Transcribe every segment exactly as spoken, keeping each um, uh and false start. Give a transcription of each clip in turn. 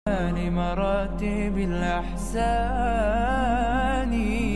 مراتب الأحسان.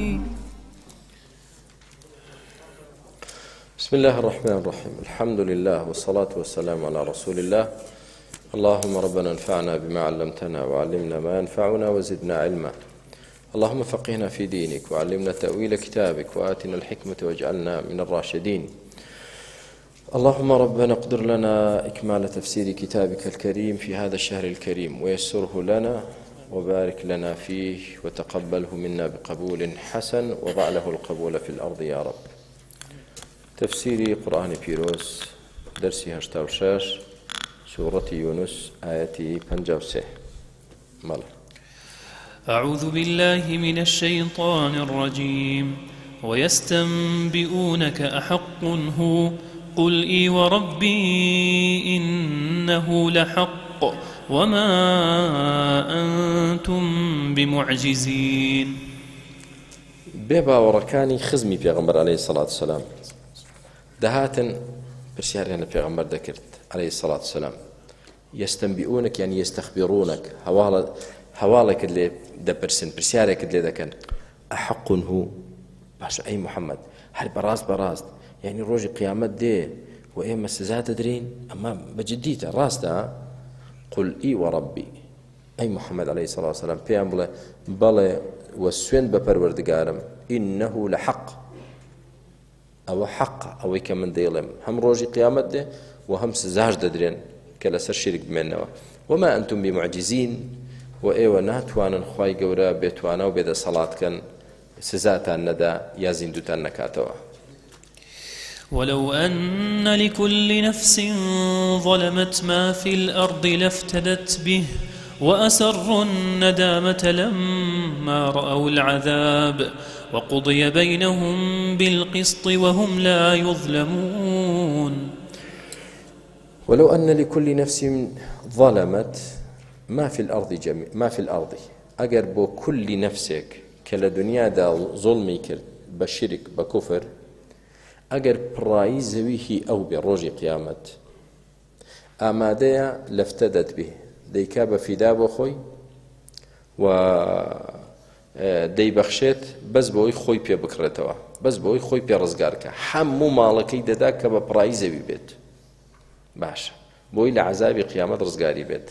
بسم الله الرحمن الرحيم. الحمد لله والصلاة والسلام على رسول الله. اللهم ربنا انفعنا بما علمتنا وعلمنا ما ينفعنا وزدنا علما. اللهم فقهنا في دينك وعلمنا تأويل كتابك وآتنا الحكمة واجعلنا من الراشدين. اللهم ربنا اقدر لنا إكمال تفسير كتابك الكريم في هذا الشهر الكريم ويسره لنا وبارك لنا فيه وتقبله منا بقبول حسن وضع له القبول في الأرض يا رب. تفسير قرآن بيروس درسي هشتا وشاش سورة يونس آياتي بنجاوسه مال. أعوذ بالله من الشيطان الرجيم. ويستنبئونك أحق هو قل إي وربي إنه لحق وما أنتم بمعجزين. بێبا وەڕەکانی خزمی پێغەمبەر عەلەیهی سەڵات وسەلام دەهاتن پرسیاریان لە پێغەمبەر دەکرد عەلەیهی سەڵات وسەلام. یەستەنبئونەک یعنی یەستەخبیڕونەک هەواڵێکت لێ دەپرسن پرسیارێکت لێ دەکەن ئەحەق هو باشە ئەی محەممەد هەر بەڕاست بەڕاست یعنی ڕۆژی قیامەت دێ و ئێمە سزا دەدرین ئەمە بەجددیتە ڕاستە. قل ئی وەڕەبی ئەی محەممەد عەلەیهی سەڵات وسەلام پێیان بڵێ بەڵێ وە سوێند بە پەروەردگارم ئینەهو لەحەق ئەوە حەقە ئەوەی کە من دەیڵێم هەم ڕۆژی قیامەت دێ و هەم سزاش دەدرێن کە لەسەر شیرک بمێنەوە. وما ئەنتم بمعجزین و ئێوە ناتوانن خوای گەورە بێتوانە و بێدەسەڵاتکەن سزاتان نەدا یا زیندوتان نەکاتەوە. ولو أن لكل نفس ظلمت ما في الأرض لافتدت به وأسروا الندامة لما رأوا العذاب وقضي بينهم بالقسط وهم لا يظلمون. ولو أن لكل نفس ظلمت ما في الأرض جميع ما في الأرض أجر بو كل نفسك كلا دنيا دا ظلمي كرد بشرك بكفر ئەگەر پڕایی زەوی هی ئەو بێ ڕۆژی قیامەت ئامادەیە لەفتەدەت بێ دەیکا بە فیدا بۆ خۆی و دەیبەخشێت بەس بەوەی خۆی پێ بکڕێتەوە بەس بەوەی خۆی پێ ڕزگارکە هەموو ماڵەکەی دەدا کە بە پڕایی زەوی بێت باشە بۆی لە عەزابی قیامەت ڕزگاری بێت.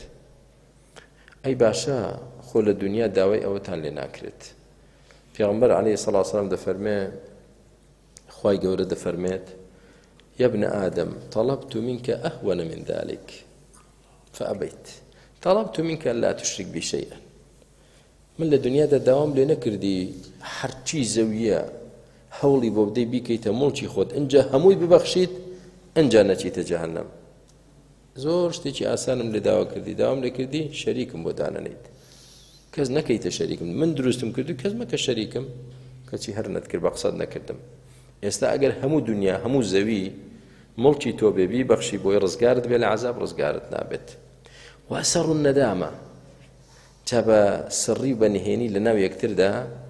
ئەی باشە خۆ لە دنیا داوای ئەوەتان لێ ناکرێت. پێغەمبەر عەلەیهی سەڵات وسەلام دەفەرمێ خوای گەورە دەفەرمێت يا ابن آدم طلبت منك أهون من ذلك فأبيت طلبت منك ألا تشرك بي شيئا. من لدنيا دا دوام لێ نەکردی هەرچی زەویە هەوڵی بۆ بدەی بیکەیتە موڵکی خۆت ئەنجا هەمووی ببەخشیت ئەنجا نەچیتە جەهەنەم. زۆر شتێکی ئاسانم لێ داوا کردی داوام لێ کردی شەریکم بۆ دانەنیت کەس نەکەیتە شەریکم من دروستم کردو کەس مەکە شەریکم کەچی هەر نەتکرد بە قسەت نەکردم. ئێستا ئەگەر هەموو دنیا هەموو زەوی مڵکی تۆ بێبی بەخشی بۆی ڕزگارت بێ لە عەزاب ڕزگارت نابێت. وەسەڕ النەدامە تا بە سڕی و بەنهێنی لە ناو یەکتردا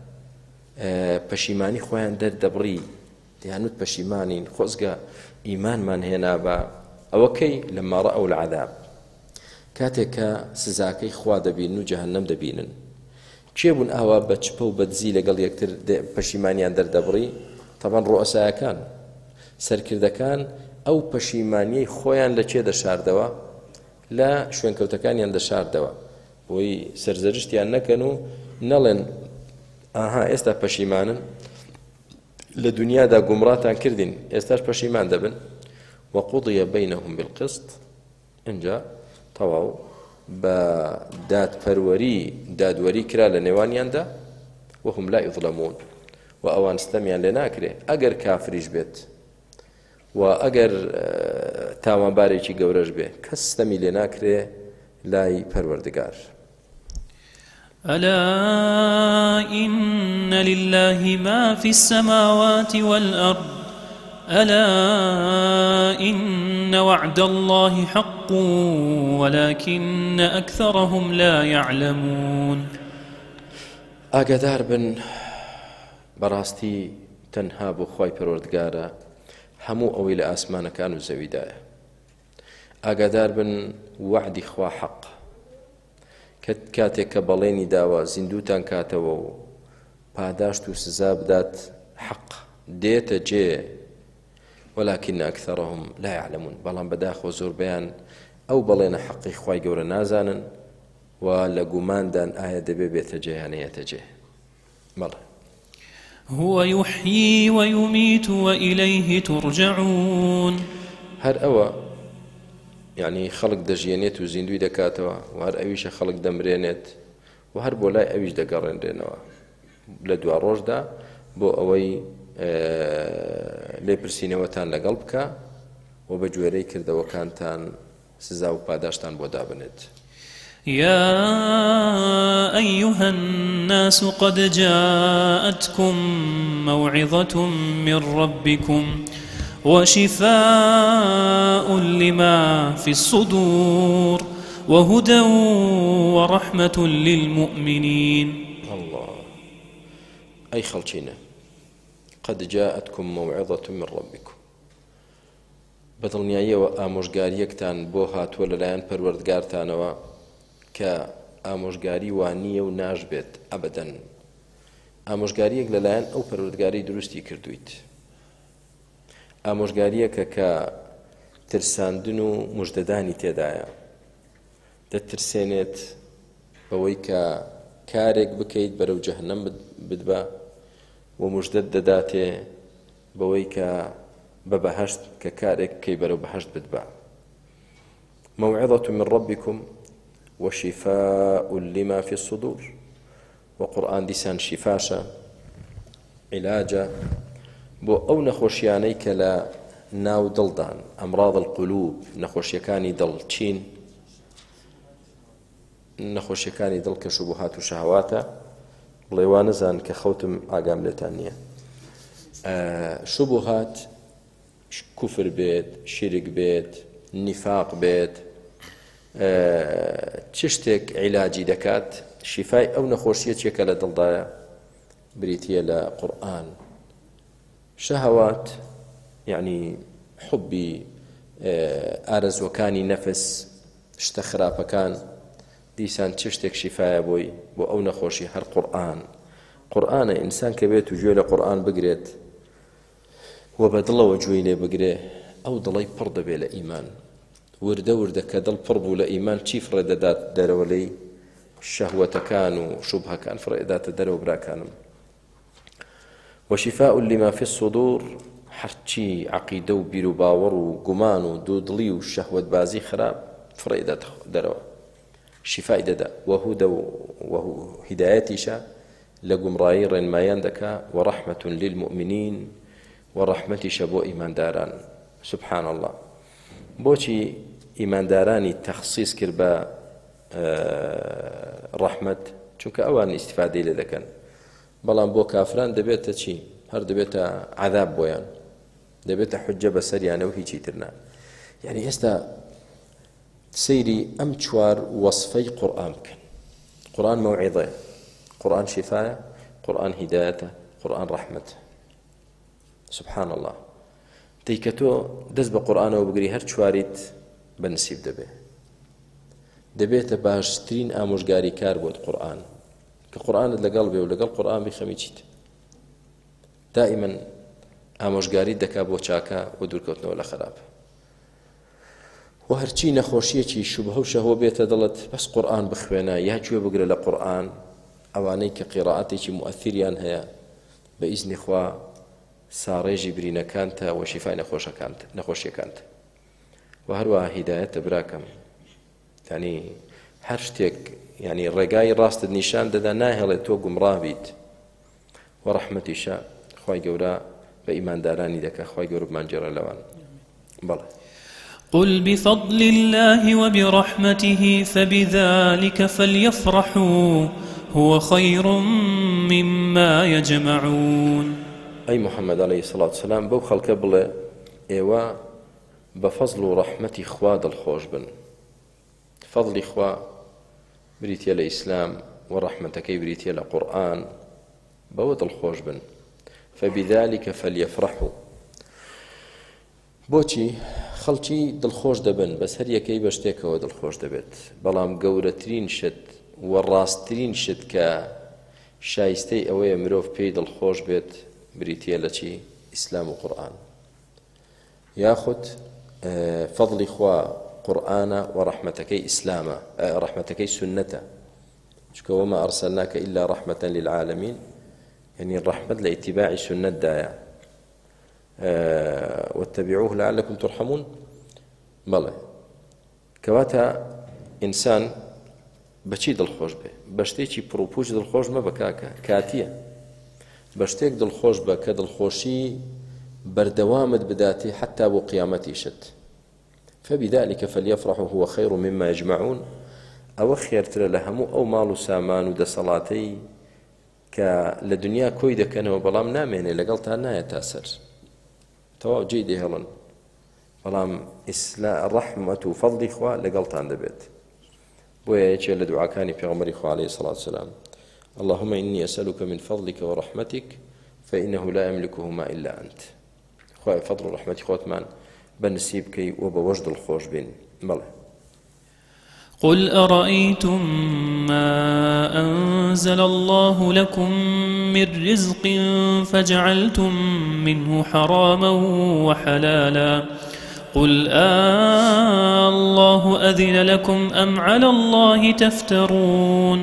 پەشیمانی خۆیان دەردەبڕی دەیانوت پەشیمانین خۆزگە ئیمانمان هێنا بە ئەوە کەی لەما ڕەئەو العەذاب کاتێک کە سزاکەی خوا دەبینن و جەهەنەم دەبینن کێ بوون ئاوا بە چپە و بەدزی لەگەڵ یەکتر پەشیمانیان دەردەبڕی؟ طبعاً ڕؤەسایەکان سەرکردەکان ئەو پەشیمانیەی خۆیان لە چێ دەشاردەوە لە شوێنکەوتەکانیان دەشاردەوە بۆی سەرزەرشتیان نەکەن و نەڵێن ئاها ئێستا پەشیمانن لە دنیادا گومڕاتان کردین ئێستاش پەشیمان دەبن. وقضي بينهم بالقسط ئەنجا تەواو بە دادپەروەری دادوەری کرا لە نێوانیاندا وهم لا يظلمون و ئەوان ستەمیان لێ ناکرێ ئەگەر کافریش بێت و ئەگەر تاوانبارێکی گەورەش بێ کەس ستەمی لێ ناکرێ لای پەروەردگار. ألا إن لله ما في السماوات والأرض ألا إن وعد الله حق ولكن أكثرهم لا يعلمون. ئاگادار بن بەڕاستی تەنها بۆ خوای پەروەردگارە هەموو ئەوەی لە ئاسمانەکان و زەویدایە. ئاگادار بن وعدی خوا حەق کە کاتێک کە بەڵێنی داوە زیندوتان کاتەوە و پاداشت و سزا بدات حەق دێتە جێ ولكن أكثرهم لا يعلمون بەڵام بەداخەوە زۆربەیان ئەو بەڵێنە حەقی خوای گەورە نازانن و لە گوماندان ئایا دەبێ بێتە جێ یان نەیەتە جێ. بەڵێ هو يحيي ويميت وإليه ترجعون. هەر ئەوە یعنی خەڵک دەژیێنێت و زیندوی دەکاتەوە و هەر ئەویشە خەڵک دەمرێنێت و هەر بۆ لای ئەویش دەگەڕێنرێنەوە لە دوا ڕۆژدا بۆ ئەوەی لێپرسینەوەتان لەگەڵ بکە و بە گوێرەی کردەوەکانتان سزا و پاداشتان بۆ دابنێت. يا أيها الناس قد جاءتكم موعظة من ربكم وشفاء لما في الصدور وهدى ورحمة للمؤمنين. الله أي خلچينة قد جاءتكم موعظة من ربكم بەدڵنیاییەوە ئامۆژگاریەکتان بۆ هاتووە لەلایەن پەروەردگارتانەوە کە ئامۆژگاری وانییە و ناژبێت ئەبەدەن ئامۆژگاریەک لەلایەن ئەو پەروەردگاری دروستی کردویت ئامۆژگاریەکە کە ترساندن و موژدەدانی تێدایە دەترسێنێت بەوەی کە کارێک بکەیت بەرەو جەهەنەم بدبە و موژدەت دەداتێ بەوەی کە بە بەهەشت کە کارێک بکەی بەرەو بەهەشت بدبە. موعظة من ربكم وشفاء لما في الصدور وقرآن دیسان شفاشە علاجە بۆ ئەو نەخۆشیانەی کە لە ناو دڵدان ئەمراض القلوب نەخۆشیەکانی دڵ چین نەخۆشیەکانی دڵ کە شوبهات و شەهەواتە بڵێ وا نەزان کە خەوتم ئاگام لێتان نییە. شوبهات کوفر بێت شیرک بێت نیفاق بێت چ شتێک عیلاجی دەکات شیفای ئەو نەخۆشیە چێکە لە دڵدایە بریتیە لە قورئان. شەهەوات یعنی حوبی ئارەزوەکانی نەفس شتە خراپەکان دیسان چ شتێک شیفایە بۆی بۆ ئەو نەخۆشی هەر قورئان. قورئانە ئینسان کە بێت و گوێ لە قورئان بگرێت و بە دڵەوە گوێی لێ بگرێ ئەو دڵی پڕ دەبێ لە ئیمان وردە وردە کە دڵ پڕ بوو لە ئیمان چی فڕێ دەدات دەرەوە لەی شەهوەتەکان و شوبهەکان فڕێ دەداتە دەرەوە براکانم. وشفاء لما في الصدور هەرچی عەقیدە و بیر و باوەڕ و گومان و دوودڵی و شەهوەت بازی خراپ فڕێ دەدات دەرەوە شیفای دەدا وهودە و هیدایەتیشە لە گومڕایی ڕێنمایان دەکا وەڕەحمەة للمؤمنین وەڕەحمەتیشە بۆ ئیمانداران. سبحان الله بۆچی ئیماندارانی تەخسیس کرد بە ڕەحمەت چونکە ئەوان ئیستیفادەی لێ دەکەن بەڵام بۆ کافران دەبێتە چی هەر دەبێتە عەذاب بۆیان دەبێتە حوجە بەسەریانە و هیچی ترنا. یعنی ئێستا سەیری ئەم چوار وەصفەی قورئان بکەن. قورئان مەوعیظەیە قورئان شیفایە قورئان هیدایەتە قورئان ڕەحمەتە. سبحان الله دەی کە تۆ دەست بە قورئانەوە بگری هەر چواریت بەنسیب دەبێ دەبێتە باشترین ئامۆژگاری کار بۆت قورئان کە قورئانت لەگەڵ بێ و لەگەڵ قورئان بخەمی چیت دائما ئامۆژگاری دەکا بۆ چاکە و دوورکەوتنەوە لە خراپ و هەرچی نەخۆشیەکی شوبهە و شەهوە بێتە دڵت بەس قورئان بخوێنە یا گوێ بگرە لە قورئان ئەوانەی کە قیرائەتێکی مؤثریان هەیە بە ئیزنی خوا ساڕێژی برینەکانتە و شیفای نەخۆشیەکانتە و هەروەها هیدایەتە براکەم یعنی هەر شتێک یعنی ڕێگای ڕاستت نیشان دەدا ناهێڵێت تۆ گومڕا بیت و ڕەحمەتیشە خوای گەورە بە ئیماندارانی دەکا خوای گەورە بمانجێڕە لەوان. بەڵێ قل بفضل الله وبرحمته فبذلك فليفرحوا هو خير مما يجمعون. أي محمد عليه الصلاة والسلام بو خلق بڵێ ئێوە بە فەزڵ و ڕەحمەتی خوا دڵخۆش بن. فەضڵی خوا بریتیە لە ئیسلام و ڕەحمەتەکەی بریتیە لە قورئان بەوە دڵخۆش بن. فبذلك فليفرحوا بۆچی خەڵکی دڵخۆش دەبن بەس هەر یەکەی بە شتێکەوە دڵخۆش دەبێت بەڵام گەورەترین شت وەڕاستترین شت کە شایستەی ئەوەیە مرۆڤ پێی دڵخۆش بێت بریتیە لە چی؟ ئیسلام و قورئان. یاخود فەضڵی خوا قورئانە و ڕەحمەتەکەی ئیسلامە، ڕەحمەتەکەی سونەتە، چونکە وەما ئەرسەلناکە ئیلا ڕەحمەتەن للعالەمین، یعنی ڕەحمەت لە ئیتیباعی سونەتدایە. واتبعوه لعلكم ترحمون. بەڵێ کەواتە ئینسان بەچی دڵخۆش بێ؟ بە شتێکی پڕوپوچ دڵخۆش مەبە کاکە، کاتیە. بە شتێک دڵخۆش بە کە دڵخۆشی بەردەوامت بداتێ حتا بۆ قیامەتیشت. فبذلك فليفرحوا هو خير مما يجمعون. ئەوە خێرترە لە هەموو ئەو ماڵ و سامان و دەسەڵاتەی کە لە دنیا کۆی دەکەنەوە بەڵام نامێنێ لەگەڵتان نایە تا سەر. تەواو جێی دێهێڵن، بەڵام ڕەحمەت و فەضڵی خوا لەگەڵتان دەبێت. بۆیە یەکێ لە دوعاکانی پێغەمبەری خوا عەلەیهی سەڵات وسەلام: اللهم إني أسألك من فضلك ورحمتك فإنه لا يملكهما إلا أنت. خوای فضل و ڕەحمەتی خۆتمان بنسيب كي وبوجد الخوش بين مله. قل أرأيتم ما أنزل الله لكم من رزق فجعلتم منه حراما وحلالا قل آه الله أذن لكم أم على الله تفترون.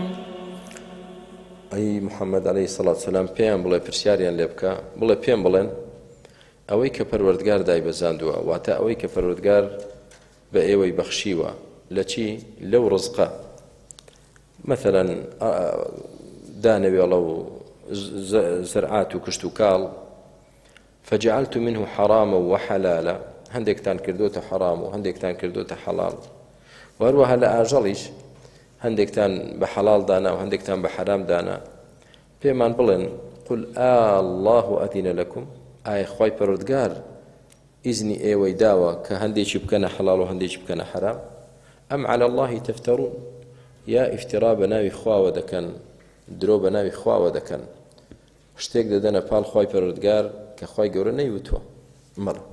أي محمد عليه الصلاة والسلام بيان بلا برسياريان لبكا بلا بيان بلين ئەوەی کە پەروەردگار دایبەزاندووە، واتە ئەوەی کە پەروەردگار بە ئێوەی بەخشیوە لە چی؟ لەو ڕزقە. مەثەلەن دانەوێڵە و زرعات و کشت و کاڵ، فجعلت منه حراما وحلالا، هەندێکتان کردوتە حرام و هەندێکتان کردوتە حەڵاڵ. و هەروەها لە ئاژەڵیش هەندێکتان بە حەڵاڵ دانا و هەندێکتان بە حەرام دانا. پێمان بڵێن قل آه الله أذن لكم، ئایا خوای پەروەردگار ئیزنی ئێوەی داوە کە هەندێکی بکەنە حەڵاڵ و هەندێکی بکەنە حەرام؟ ئەم عەلە اللهی تەفتەڕون، یا ئیفترا بە ناوی خواوە دەکەن، درۆ بە ناوی خواوە دەکەن، شتێک دەدەنە پاڵ خوای پەروەردگار کە خوای گەورە نەیوتووە. مەڵە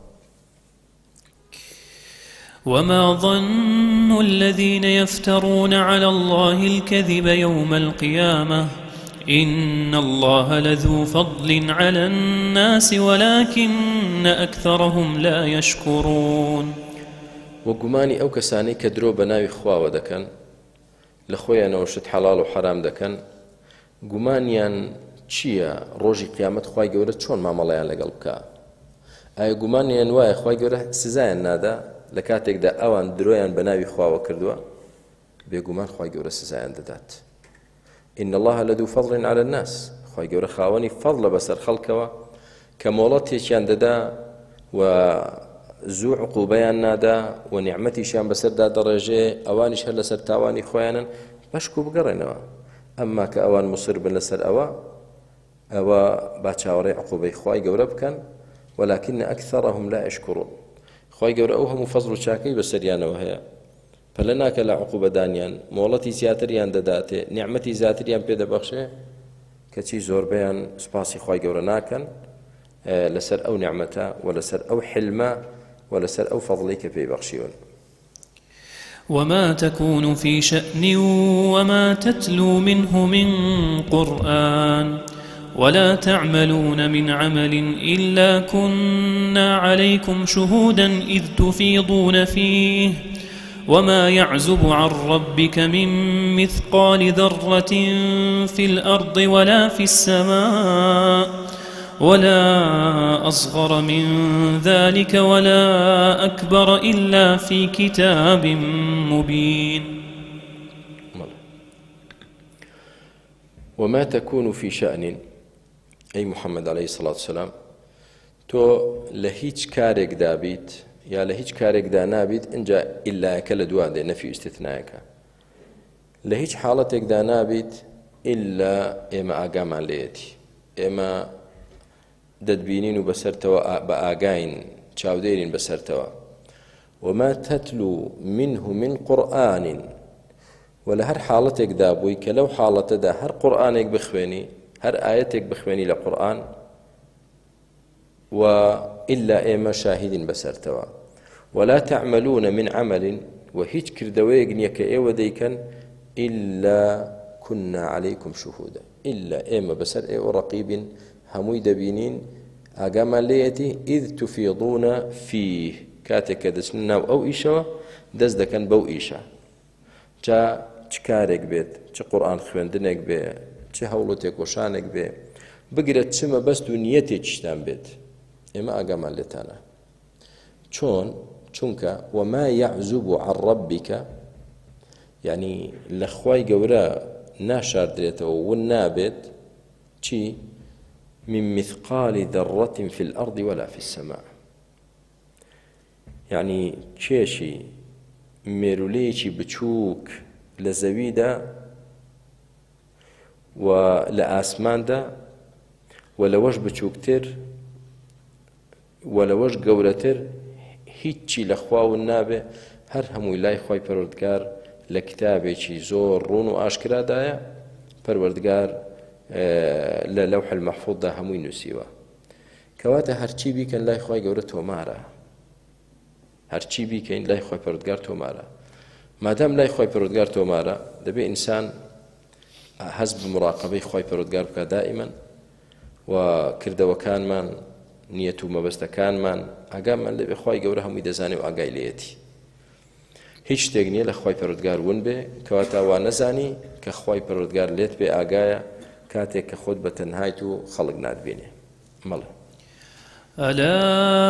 وما ظن الذين يفترون على الله الكذب يوم القيامة إن الله لذو فضل على الناس ولكن أكثرهم لا يشكرون. وقماني أو كساني كدرو بناوي خواوة دكن لخويا نوشت حلال وحرام دكن قمانيان چيا روجي قيامت خواي قورة چون ما ملايان لقلبكا. أي قمانيان واي خواي قورة سزايان نادا لكاتك دا أوان درويان بناوي خواوة كردوا بيقمان خواي قورة سزايان دادات. إن الله لذو فضل على الناس، خواهي قورة خاواني فضل بسر خلقوا كمولاتي شان دادا وزو عقوبيان نادا ونعمتي شان بسر دا درجة أواني شهر لسر تاواني خوانا باشكو بقرينوا. أما كأوان مصر بن لسر أوا أوا باتشاوري عقوبي خواهي قورة بكن ولكن أكثرهم لا يشكرون. خواهي قورة أوهم فضل شاكي بسريانا وهي فلناك لا عقوبة دانيان مولتي زياتريان داداتي نعمتي زياتريان بيدا بخشي كتشي زور بيان سباسي خواهي قورا ناكن آه لسر أو نعمتا ولسر أو حلما ولسر أو فضليك في بخشيون. وما تكون في شأن وما تتلو منه من قرآن ولا تعملون من عمل إلا كنا عليكم شهودا إذ تفيضون فيه وما يعزب عن ربك من مثقال ذرة في الأرض ولا في السماء ولا أصغر من ذلك ولا أكبر إلا في كتاب مبين. وما تكون في شأن أي محمد عليه الصلاة والسلام تو لهيج كارك دابيت یا لە هیچ کارێکدا نابیت ئینجا ئیلایەکە لە دووا دێ نەفی ئیستیثنایەکە لە هیچ حاڵەتێکدا نابیت ئیلا ئێمە ئاگامان لێیەتی ئێمە دەتبینین و بەسەرتەوە بە ئاگاین چاودێرین بەسەرتەوە وما تتلو منه من قرآن و لە هەر حاڵەتێکدا بووی کە لەو حاڵەتەدا هەر قورئانێک بخوێنی هەر ئاەتێک بخوێنی لە قورئان و إلا إما شاهدين بسرتوا ولا تعملون من عمل وهيج كردويق نيك إيوة ديكن إلا كنا عليكم شهودا إلا إما بسر إيه ورقيب هموي دبينين أقام ليتي إذ تفيضون فيه كاتك دسنا أو إيشا دز دكان بو إيشا جا چکارێک بێت چ قورئان خوێندنێک بێ چ هەوڵەتێک وەشانێک بێ بگرێت چمە بەست و نیەتێکیشتان بێت ئێمە ئاگامان لێتانە چۆن چونکە وما يعزب عن ربك یعنی لە خوای گەورە ناشاردرێتەوە ون نابێت چی من مثقال ذرة في الأرض ولا في السماء یعنی کێشی مێرولەیەکی بچووک لە زەویدا و لە ئاسماندا و لەوەش بچووکتر و لەوەش گەورەتر هیچی لە خواون نابێ هەر هەمووی لای خۆی پەروەردگار لە کتابێکی زۆر ڕوون و ئاشکرادایە پەروەردگار لە لەوح المەحفوظدا هەمووی نووسیوە کەواتە هەرچی بیکەن لای خۆی گەورە تۆمارە هەرچی بیکەین لای خۆی پەروەردگار تۆمارە مادام لای خۆی پەروەردگار تۆمارە دەبێ ئینسان هەست بە مراقەبەی خۆی پەروەردگار بکە دائیمەن و کردەوەکانمان نیەت و مەبەستەکانمان ئاگامان لەبێ خۆی گەورە هەمووی دەزانێ و ئاگای لێیەتی هیچ شتێک نییە لە خۆی پەروەردگار ون بێ کەواتە وا نەزانی کە خۆی پەروەردگار لێت بێ ئاگایە کاتێک کە خۆت بە تەنهایت و خەڵک ناتبینێ مەڵێ ألا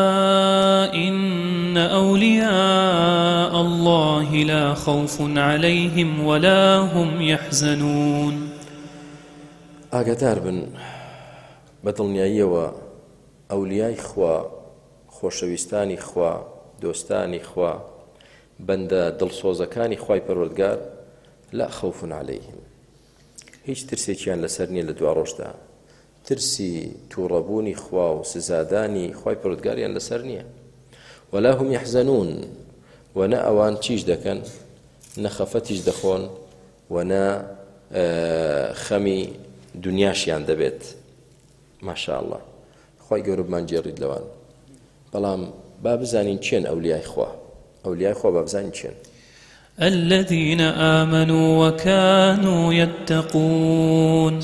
إن أولياء الله لا خوف عليهم ولا هم يحزنون ئاگادار بن بە دڵنیاییەوە ئەولیای خوا خۆشەویستانی خوا دۆستانی خوا بەندە دڵسۆزەکانی خوای پەروەردگار لا خوف عليهم هیچ ترسێکیان لەسەر نییە لە دوا ڕۆژدا ترسی تووڕەبوونی خوا و سزادانی خوای پەروەردگاریان لەسەر نییە ولا هم يحزنون و نە ئەوان چیش دەکەن نە خەفەتیش دەخۆن و نە خەمی دنیاشیان دەبێت ماشاء الله خوای گەورە بمانجێڕید لەوان بەڵام با بزانین چێن ئەولیای خوا ئەولیای خوا با بزانین چێن الذين آمنوا وكانوا يتقون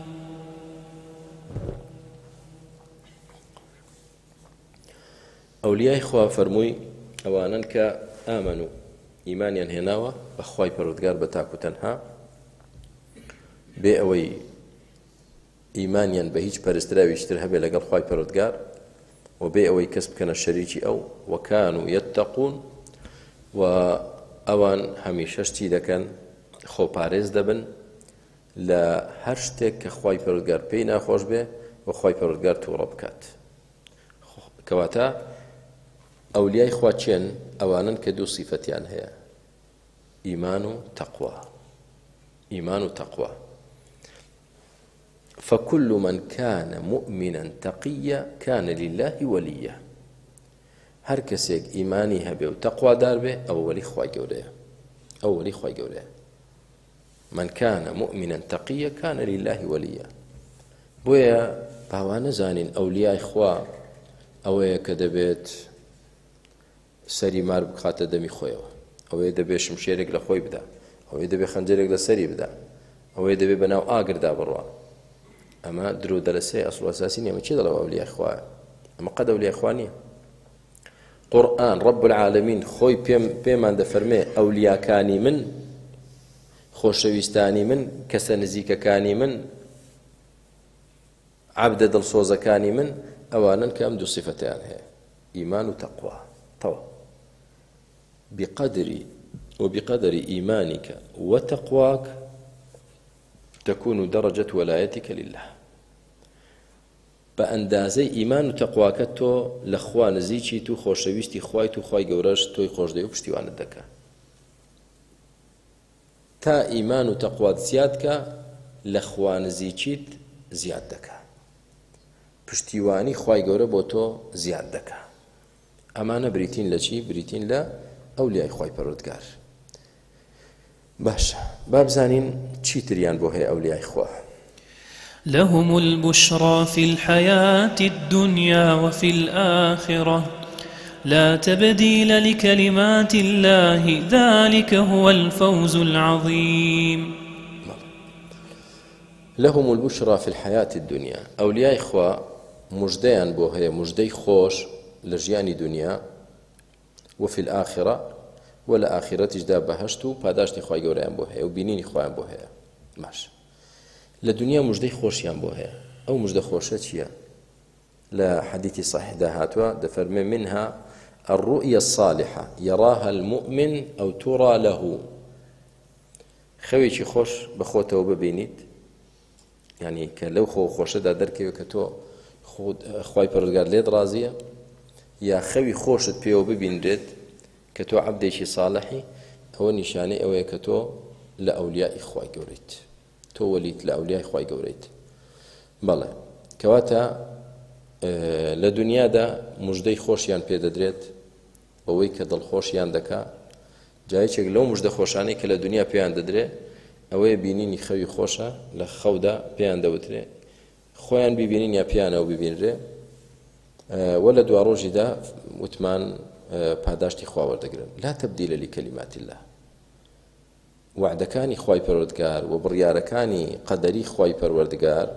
ئەولیای خوا فەرمووی ئەوانن کە ئامن و ئیمانیان هێناوە بە خوای پەروەردگار بە تاک و تەنها بێ ئەوەی ئیمانیان بە هیچ پەرستراویشتر هەبێ لەگەڵ خوای پەروەردگار و بێ ئەوەی کەس بکەنە شەریکی ئەو وەکانوا یەتەقون و ئەوان هەمیشە شتی دەکەن خۆپارێز دەبن لە هەر شتێک کە خوای پەروەردگار پێی ناخۆش بێ و خوای پەروەردگار تووڕە بکات کەواتە ئەولیای خوا چێن ئەوانن کە دوو سیفەتیان هەیە ئیمان و تەقوا ئیمان و تەقوا فكل من كان مؤمنا تقيا كان لله وليا هر کەسێک ئیمانی هەبێ و تەقوادار بێ ئەو وەلی خوای گەورەیە ئەو وەلی خوای گەورەیە من كان مؤمنا تقيا كان لله وليا بۆیە باوا نەزانین ئەولیای خوا ئەوەیە کە دەبێت سەری مار بخاتە دەمی خۆیەوە ئەوەیە دەبێت شمشێرێک لە خۆی بدا ئەوەیە دەبێت خەنجەرێک لە سەری بدا ئەوەیە دەبێت بەناو ئاگردا بڕوا ئەمە درۆ دەرەسەی ئەسڵ و ئەساسی نیە ئەمە چی دەڵێ ئەولیای خوایە ئەمە قەد ئەولیای خوا نییە قورئان رب العالمین خۆی پێمان دەفەرمێ ئەولیاکانی من خۆشەویستانی من کەسە نزیکەکانی من عەبدە دڵسۆزەکانی من ئەوانن کە ئەم دوو سیفەتیان هەیە ئیمان و تەقوا تەوا بقدر وبقدر إيمانك وتقواك تكون درجة ولايتك لله بأندازي إيمان وتقواك تو لخوا نزيكي تو خوشويستي خواي تو خواي گورش توي خوش ديو پشتیوان دكا تا إيمان وتقوات زيادك لخوا نزيكيت زياد دكا پشتیوانی خوای گەورە بۆ تۆ زیاد دەکا ئەمانە بریتین لە چی بریتین لە ئەولیای خوای پەروەردگار باشە با بزانین چیتریان بۆ هەیە ئەولیای خوا لهم البشرى في الحياة الدنيا وفي الآخرة لا تبديل لكلمات الله ذلك هو الفوز العظيم. لهم البشرى في الحياة الدنيا أولياء إخوة مجديان بوهي مجدي خوش لجياني دنيا وفي الآخرة ولا آخرة جدا بهشتو پاداشتی خواه گوريان بوهي وبينيني خواه بوهي ماش لدنيا مجدي خوشيان بوهي أو مجد خوشة چيا لا حديث صحيح دهاتوا دفرمي منها الرؤيا الصالحة يراها المؤمن أو ترى له خويشي خوش بخوته وببينيت يعني كلو خو خوشة دا دركي وكتو خواهي پرودگار ليد رازية يا خوي خوشت بيو ببينرد كتو عبديشي صالحي هو نشاني أو كتو لأولياء خواهي قوريت تو وليت لأولياء خواهي قوريت بله كواتا اه لدنيا دا مجدي خوشيان بيدا دريت ووي كدل خوشيان دكا جايشك لو مجد خوشاني كلا دنيا بيان ددري اوي بينيني خوي خوشا لخودا بيان دوتري خويان بيبينين يا بيان او بيبينري اه ولا دواروجي دا وتمان پاداشتی خوا وردەگرن لا تبديل لكلمات الله وعدەکانی خوای پەروەردگار و بڕیارەکانی قەدەری خوای پەروەردگار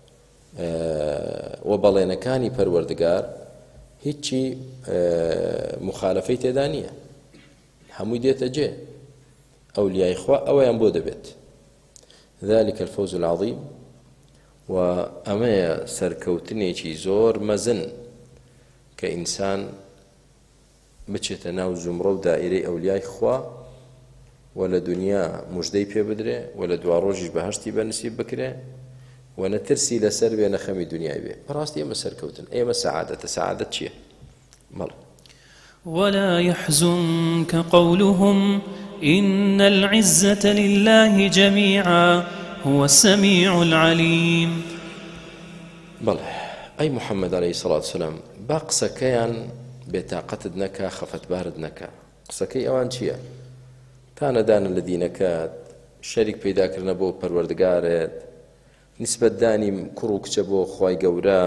و بەڵێنەکانی پەروەردگار هیچی مخالفەی تێدا نییە هەمووی دێتە جێ ئەولیای خوا ئەوەیان بۆ دەبێت ذلك الفوز العظيم و ئەمەیە سەرکەوتنێکی زۆر مەزن کە ئینسان بچێتە ناو زومڕە و دائیرەی ئەولیای خوا و لە دنیا مژدەی پێ بدرێ و لە دوا ڕۆژیش بەهەشتی بەنسیب بکرێ و نەترسی لەسەر بێ نەخەمی دنیای بێ بەڕاستی ئێمە سەرکەوتن ئێمە سەعادەتە سەعادەت چییە مەڵێ ولا يحزنك قولهم إن العزة لله جميعا هو السميع العليم بەڵێ ئەی محەممەد عەلەیهی سەڵات وسەلام با قسەکەیان بێتاقەتت نەکا خەفەتبارت نەکا قسەکەی ئەوان چییە تا نەدانە لە دینەکەت شەریک پەیداکردنە بۆ پەروەردگارت نیسبەتدانی کوڕ و کچە بۆ خوای گەورە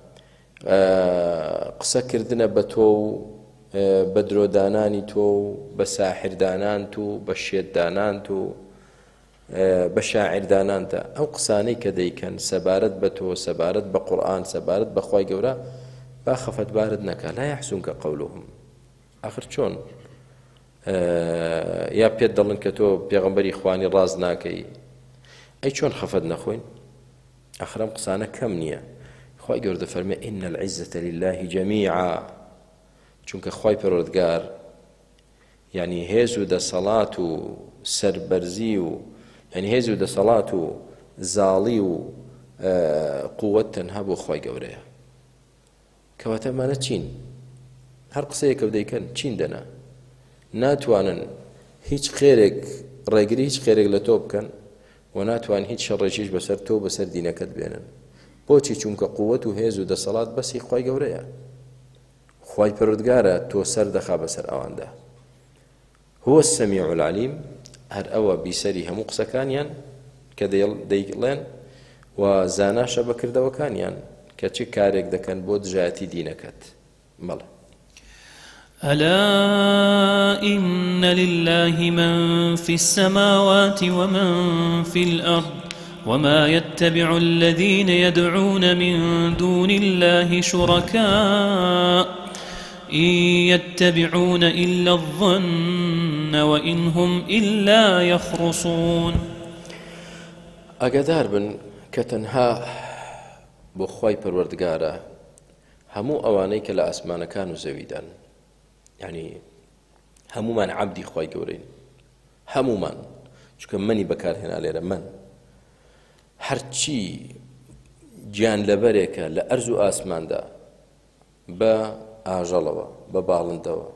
قسەکردنە بە تۆ و بە درۆدانانی تۆ و بە ساحردانان و بە شێتدانان و بە شاعردانانتە ئەو قسانەی کە دەیکەن سەبارەت بە تۆ سەبارەت بە قورئان سەبارەت بە خوای گەورە با خەفەتبارت نەکا لا يحزنك قولهم آخر چۆن یا پێت دەڵن کە تۆ پێغەمبەری خوانی ڕاز ناکەی ئەی چۆن خەفەت نەخۆین آخر ئەم قسانە کەم نییە خوای گەورە دەفەرمێ إن العزة لله جميعا چونکە خوای پەروەردگار یعنی هێز و دەسەڵات و سەربەرزی و یعنی هێز و دەسەڵات و زاڵی و قووەت تەنها بۆ خوای گەورەیە کەواتە مانە چین هەر قسەیەکە دەیکەن چین دەنا ناتوانن هیچ خێرێک ڕێگری هیچ خێرێک لە تۆ بکەن و ناتوان هیچ شەڕێکیش بەسەر تۆ بەسەر دینەکەت بێنن بۆچی چونکە قووەت و هێز و دەسەڵات بەسی خوای گەورەیە خوای پەروەردگارە تۆ سەر دەخا بەسەر ئەواندا هو السميع العليم هەر ئەوە بیسەری هەموو قسەکانیان کە دەیڵێن و زاناشە بەکردەوەکانیان کە چی کارێک دەکەن بۆ دژایەتی دینەکەت مەڵێ ألا إن لله من في السماوات ومن في الأرض وما يتبع الذين يدعون من دون الله شركاء إن يتبعون إلا الظن وإن هم إلا يخرصون ئەگەدار بن کە تەنها بۆ خوای پەروەردگارە هەموو ئەوانەی کە لە ئاسمانەکان و زەویدان یعنی هەمومان عەبدی خوای گەورەین هەمومان چونکە منی بەکارهێنا لێرە من هەرچی گیان لەبەرێکە لە ئەرز و ئاسماندا بە ئاژەڵەوە بە باڵندەوە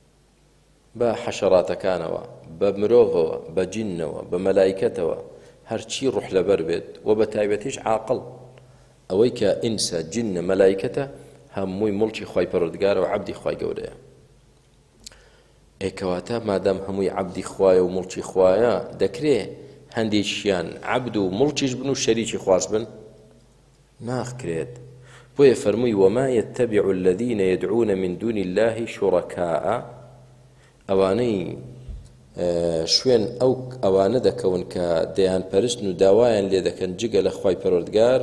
بە حەشەراتەکانەوە بە مرۆڤەوە بە جیننەوە بە مەلایکەتەوە هەرچی ڕوح لەبەر بێت و بە تایبەتیش عاقڵ ئەوەی کە ئینسە جینە مەلایکەتە هەمووی مڵکی خوای پەروەردگارە و عەبدی خوای گەورەیە ئێکەواتە مادام هەمووی عەبدی خوایە و مڵکی خوایە دەکرێ هەندێکیان عەبد و مڵکیش بن و شەریکی خواش بن ناخکرێت بۆیە فەرمووی وما يتبع الذين يدعون من دون الله شركاء ئەوانەی شوێن ئەو ئەوانە دەکەون کە دەیان پەرستن و داوایان لێ دەکەن جگە لە خوای پەروەردگار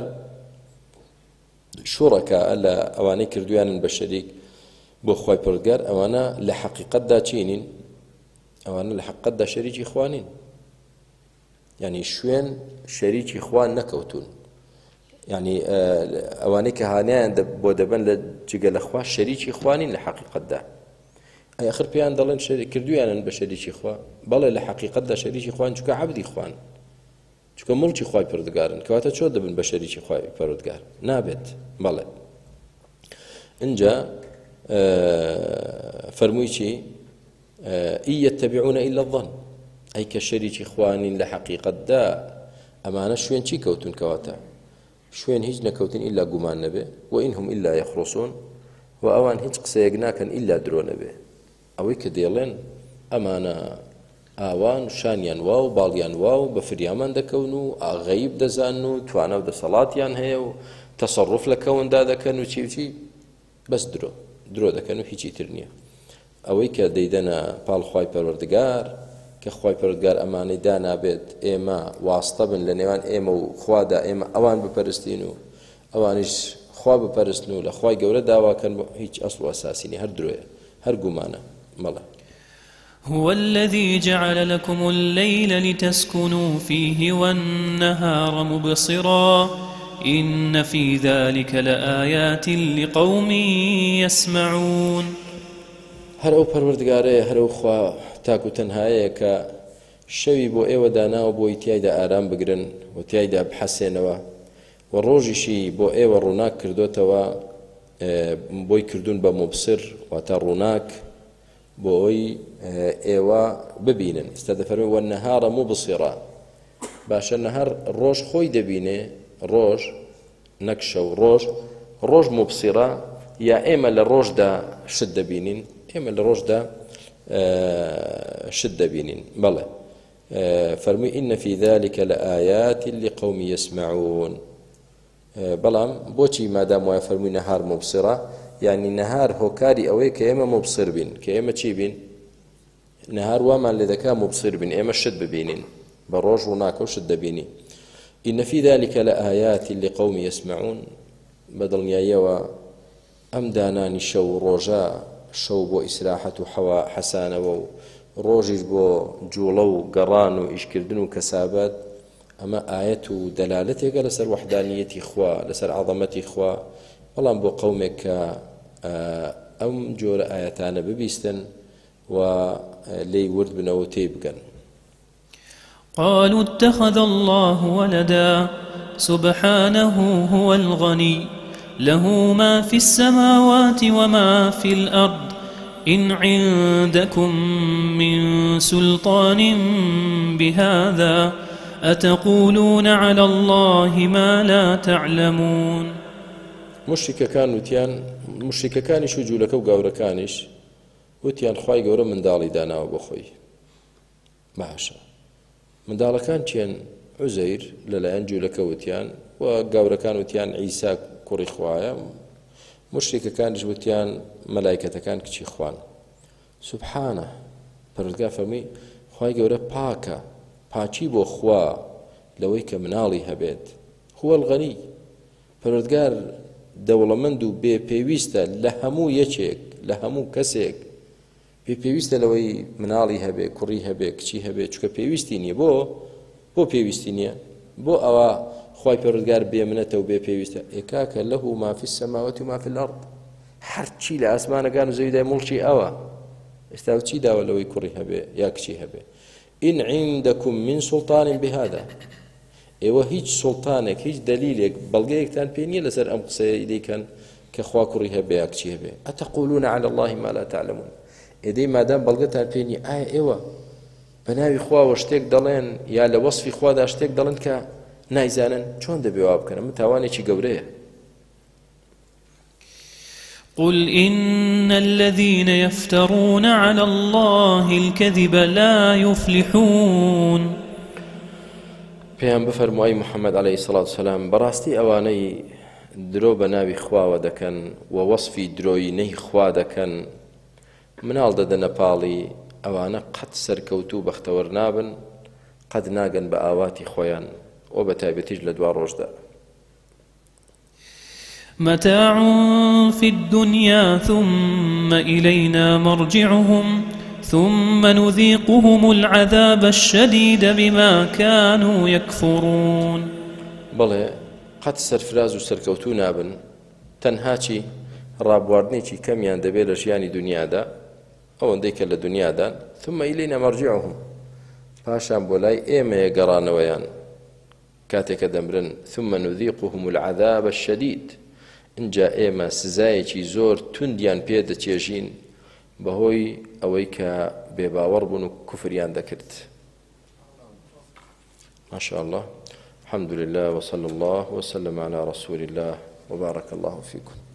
شوڕەکە لە ئەوانەی کردویانن بە شەریک بۆ خوای پەروەردگار ئەوانە لە حەقیقەتدا چینین ئەوانە لە حەقیقەتدا شەریکی خوانین یعنی شوێن شەریکی خوان نەکەوتون یعنی ئەوانەی کە هانیان بۆ دەبن لە جگە لە خوا شەریکی خوانین لە حەقیقەتدا ئەخر پێیان دەڵێن کردویانن بە شەریکی خوا بەڵێ لە حەقیقەتدا شەریکی خوان چونکە عەبدی خوان چونکە مڵکی خوای پەروەردگارن کەواتە چۆن دەبن بە شەریکی خوای پەروەردگار نابێت بەڵێ اینجا فەرمووی چی ئین یەتەبیعون ئیلا الظەن ئەی کە شەریکی خوانین لە حەقیقەتدا ئەمانە شوێن چی کەوتون کەواتە شوێن هیچ نەکەوتن ئیلا گومان نەبێ و ئینهم ئیلا یەخڕوسون و ئەوان هیچ قسەیەک ناکەن ئیلا درۆ نەبێ ئەوەی کە دێڵێن ئەمانە ئاوان شانیان وا و باڵیان وا و بە فریامان دەکەون و ئاغەیب دەزانن و توانە و دەسەڵاتیان هەیە و تەسەڕوف لە کەوندا دەکەن و چی و چی بەس درۆ درۆ دەکەن و هیچی تر نییە ئەوەی کە دەیدەنە پاڵ خوای پەروەردگار کە خوای پەروەردگار ئەمانەی دانابێت ئێمە واستە بن لە نێوان ئێمە و خوادا ئێمە ئەوان بپەرستین و ئەوانیش خوا بپەرستن و لە خوای گەورە داواکەن هیچ ئەسڵ و ئەساسینی هەر درۆیە هەر گومانە مەڵە هو الذي جعل لكم الليل لتسكنوا فيه والنهار مبصرا إن في ذلك لآيات لقوم يسمعون هەر ئەو پەروەردگارەیە هەر ئەو خوا تاک و تەنهایەیە کە شەوی بۆ ئێوە داناوە بۆی تیایدا ئارام بگرن و تیایدا بحەسێنەوە و ڕۆژیشی بۆ ئێوە ڕووناک کردوتەوە بۆی کردوون بە مبصر واتە ڕووناک بۆ ئەوی ئێوە ببینن ئێستا دەفەرمێ وەنەهارە مبصرا باشە نەهار ڕۆژ خۆی دەبینێ ڕۆژ نەک شەو ڕۆژ ڕۆژ مبصرا یا ئێمە لە ڕۆژدا شت دەبینین ئێمە لە ڕۆژدا شت دەبینین بەڵێ فەرمووی ئین فی ذلك لآیات لقوم يسمعون بەڵام بۆچی مادام وایە فەرمووی نەهار مبصرا یعنی نەهار هۆکاری ئەوەی کە ئێمە مبصر بین کە ئێمە چی بین نەهار وامان لێ دەکا مبصر بین ئێمە شت ببینین بە ڕۆژ ڕووناکە و شت دەبینی ئین فی ذلك لآیات لقوم يسمعون بەدڵنیاییەوە ئەم دانانی شەو ڕۆژە شەو بۆ ئیسراحەت و حەوا حەسانەوە و ڕۆژیش بۆ جوڵە و گەڕان و ئیشکردن و کەسابەت ئەمە ئایەت و دەلالەتێکە لەسەر وەحدانیەتی خوا لەسەر عەظەمەتی خوا بەڵام بۆ قەومێک کە ئەم جۆرە ئایەتانە ببیستن و لێی ورد بنەوە تێی بگەن قالوا اتخذ الله ولدا سبحانه هو الغني له ما في السماوات وما في الأرض إن عندكم من سلطان بهذا أتقولون على الله ما لا تعلمون مشركەکان وتیان مشركەکانیش و جوولەکە و گاورەکانیش وتیان خوای گەورە منداڵی داناوە بۆ خۆی باشە منداڵەکان چیان عوزەیر لەلایەن جوولەکە وتیان و گاورەکان وتیان عیسا کوڕی خوایە مشركەکانیش وتیان مەلایکەتەکان کچی خوان سوبحانە پەروەردگار فەرمووی خوای گەورە پاکە پاچی بۆ خوا لەوەی کە مناڵی هەبێت هو الغەنی پەروەردگار دەوڵەمەند و بێ پێویستە لە هەموو یەکێک لە هەموو کەسێک پێ پێویستە لەوەی مناڵی هەبێ کوڕی هەبێ کچی هەبێ چونکە پێویستی نییە بۆ بۆ پێویستی نییە بۆ ئەوە خوای پەروەردگار بێمنەتە و بێ پێویستە ئێکاکە لەه ما فی السەماوات و ما فی الأرض هەرچی لە ئاسمانەکان و زەویدای مڵکی ئەوە ئێستا چی داوە لەوەی کوڕی هەبێ یا کچی هەبێ إن عندكم من سلطان بهذا ئێوە هیچ سوڵتانێک هیچ دلیلێک بەڵگەیەکتان پێ نییە لەسەر ئەم قسەیە دەیکەن کە خوا کوڕی هەبێ یا کچی هەبێ ئەتەقولون على الله ما لا تعلمون ئێدەی مادام بەڵگەتان پێ نییە ئایا ئێوە بە ناوی خواوە شتێک دەڵێن یا لە وەصفی خوادا شتێک دەڵێن کە نایزانن چۆن دەبێ وا بکەن ئەمە تاوانێکی گەورەیە قل إن الذين يفترون على الله الكذب لا يفلحون پێیان بفەرمووی محەممەد عەلەیهی سەڵات وسەلام بەڕاستی ئەوانەی درۆ بە ناوی خواوە دەکەن و وەصفی درۆینەی خوا دەکەن مناڵ دەدەنە پاڵی ئەوانە قەت سەرکەوتوو بەختەوەر نابن قەت ناگەن بە ئاواتی خۆیان و بە تایبەتیش لە دوا ڕۆژدا متاع في الدنيا ثم إلينا مرجعهم ثم نذيقهم العذاب الشديد بما كانوا يكفرون بەڵێ قەت سەرفراز و سەرکەوتوو نابن تەنها چی ڕابواردنێکی کەمیان دەبێت لە ژیانی دنیادا ئەوەندەی کە لە دنیادان ثم إلينا مرجعهم پاشان بۆ لای ئێمەیە گەڕانەوەیان کاتێکە دەمرن ثم نذيقهم العذاب الشديد اینجا ئێمە سزایەکی زۆر توندیان پێ دەچێژین بەهۆی ئەوەی کە بێباوەڕ بوون و کوفریان دەکرد ما شاء الله الحمد لله وصلى الله وسلم على رسول الله وبارك الله فيكم